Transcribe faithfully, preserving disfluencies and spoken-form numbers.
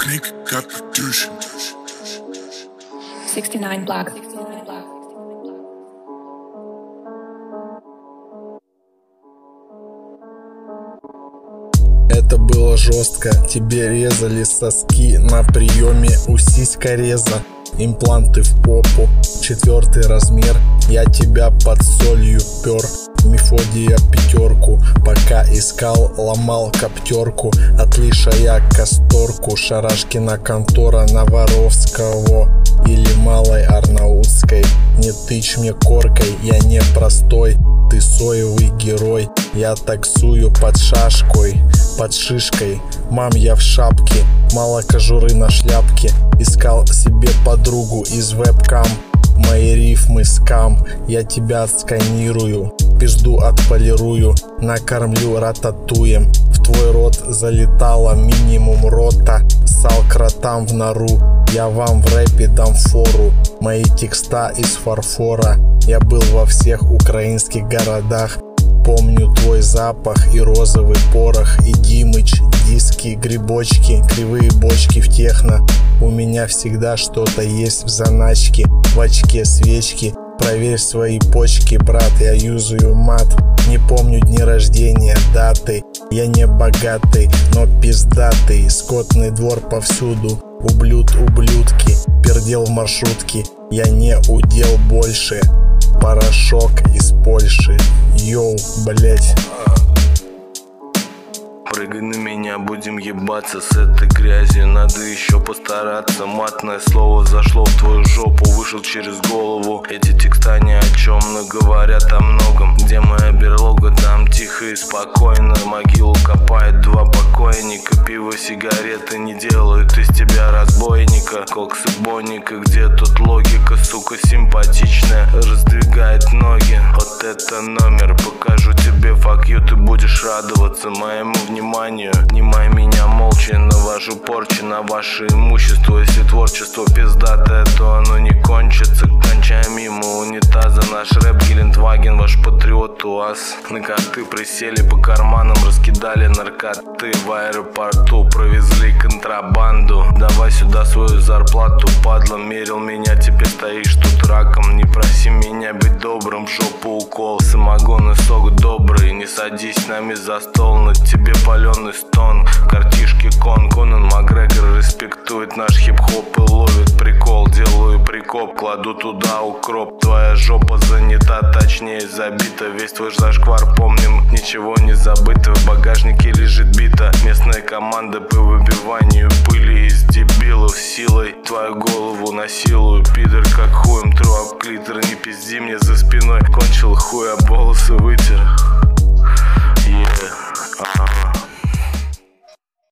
Panic got production. sixty-nine Black. Это было жестко, тебе резали соски на приеме у сиськореза. Импланты в попу, четвертый размер, я тебя под солью пер. Мефодия пятерку, пока искал, ломал коптерку. Отлишая касторку, Шарашкина контора Новоровского или Малой Арнаутской. Не тычь мне коркой, я не простой, ты соевый герой. Я таксую под шашкой, под шишкой, мам, я в шапке, мало кожуры на шляпке. Искал себе подругу из вебкам, мои рифмы скам, я тебя отсканирую, пизду отполирую, накормлю рататуем. В твой рот залетала минимум рота, ссал кротам в нору, я вам в рэпе дам фору. Мои текста из фарфора, я был во всех украинских городах. Помню твой запах и розовый порох, и Димыч, диски, грибочки, кривые бочки в техно. У меня всегда что-то есть в заначке, в очке свечки. Проверь свои почки, брат, я юзаю мат. Не помню дни рождения, даты, я не богатый, но пиздатый. Скотный двор повсюду, ублюд, ублюдки, пердел в маршрутке, я не удел больше. Порошок из Польши, йоу, блять. Прыгай на меня, будем ебаться с этой грязью. Надо еще постараться, матное слово зашло в твою жопу, вышел через голову. Эти текста ни о чем, но говорят о многом. Где моя берлога, там тихо и спокойно. Могилу копает два покойника, пиво, сигареты не делают из тебя разбойника. Кокс и бонника, где тут логика, сука симпатичная, раздвигает ноги. Вот это номер, покажу тебе fuck you, ты будешь радоваться моему вниманию. Внимай меня молча, навожу порчи на ваше имущество. Если творчество пиздатое, то оно не кончится. Кончая мимо унитаза, наш рэп Гелендваген, ваш патриот УАЗ. На карты присели по карманам, раскидали наркоты. В аэропорту провезли контрабанду. Давай сюда свою зарплату, падла. Мерил меня, теперь стоишь тут раком. Не проси меня быть добрым, в жопу укол. Самогон и сок добрый, не садись с нами за стол. На тебе паленый стон, картишки кон. Конан Макгрегор респектует наш хип-хоп и ловит прикол. Делаю прикоп, кладу туда укроп. Твоя жопа занята, точнее забита. Весь твой зашквар помним, ничего не забыто. В багажнике лежит бита, местная команда по выбиванию пыли из дебилов. Силой твою голову насилую, пидор как хуем тру об клитор. Не пизди мне за спиной, кончил хуй, а волосы вытер.